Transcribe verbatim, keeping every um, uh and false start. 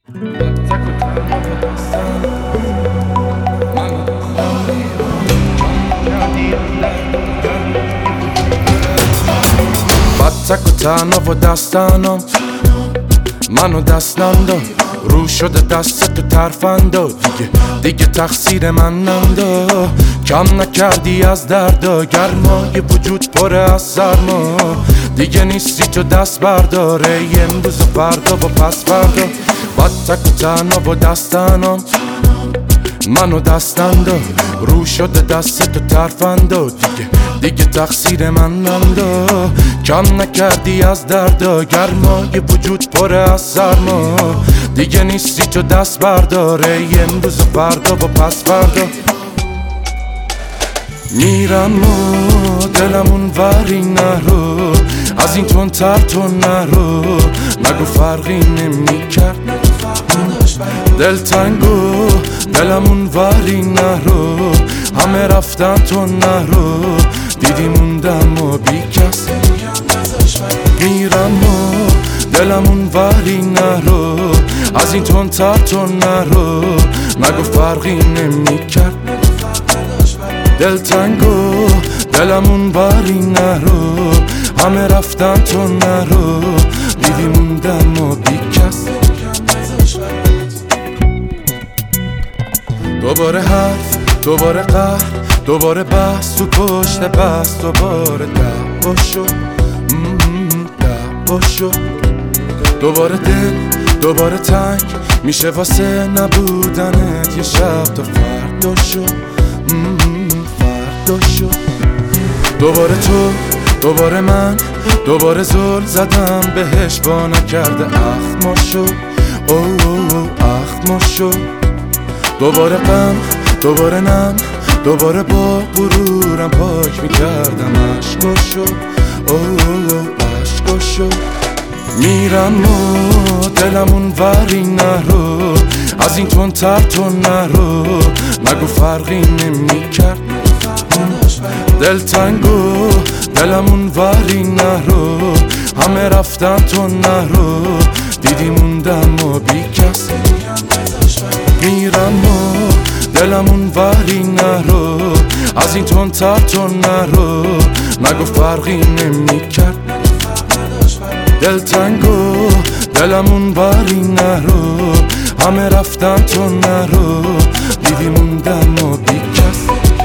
بدتک و تنها و دستانم منو دستم داد رو شده دست تو ترفندا دیگه دیگه تقصیر من نندا کم نکردی از دردا گرمای وجود پره از سرما دیگه نیستی تو دست برداره امروز و فردا و پس فردا بدتک و تنها و دستانم منو دستم داد رو شده دست تو ترفندا دیگه دیگه تقصیر من نندا کم نکردی از دردا گرمای وجود پره از سرما دیگه نیستی تو دست برداره امروز و فردا و پس فردا میرم و دلمون وری نرو از این تون تر تو نرو نگو فرقی نمی کرد دل تنگو دلمون وری نرو همه رفتن تو نرو دیدی موندم و بی کس میرم و دلمون وری نرو از این تون تر تو نرو نگو فرقی نمی کرد دل تنگو دلمون وری نرو همه رفتن تو نرو دیدی موندم و بی کس دوباره حرف دوباره قهر دوباره بحث تو پشت بحث دوباره دعوا شد دعوا شد دوباره دل دوباره تنگ میشه واسه نبودنت یه شب تا فردا شد فردا شد دوباره تو دوباره من دوباره زل زدم بهش با نکرده اخم شد او او او اخم شد دوباره غم دوباره نم دوباره با غرورم پاک میکردم عشقا شد او او او عشقا شد میرم و دلمون وری نرو از این تون تر تو نرو نگو فرقی نمی کرد دل تنگو دلمون وری نرو همه رفتن تو نرو دیدی موندم و بی کس میرم و دلمون وری نرو از این تون تر تو نرو نگو فرقی نمی کرد دل تنگو دلمون وری نرو همه رفتن تو نرو دیدی موندم و بی کس